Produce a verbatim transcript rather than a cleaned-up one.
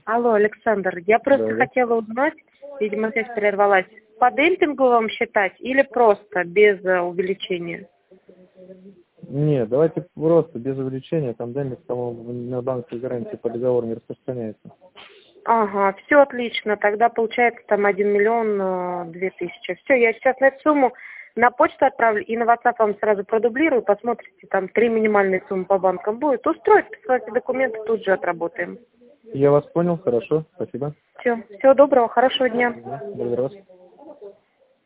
Алло, Александр, я просто Да, да. хотела узнать, видимо, связь прервалась, по демпинговым считать или просто без э, увеличения? Нет, давайте просто, без увеличения, там демпинг, по-моему, на банковской гарантии по договору не распространяется. Ага, все отлично, тогда получается там один миллион э, две тысячи. Все, я сейчас на эту сумму на почту отправлю и на WhatsApp вам сразу продублирую, посмотрите, там три минимальные суммы по банкам будет. Устроить, присылайте документы, тут же отработаем. Я вас понял, хорошо, спасибо. Все, всего доброго, хорошего дня. Благодарю вас.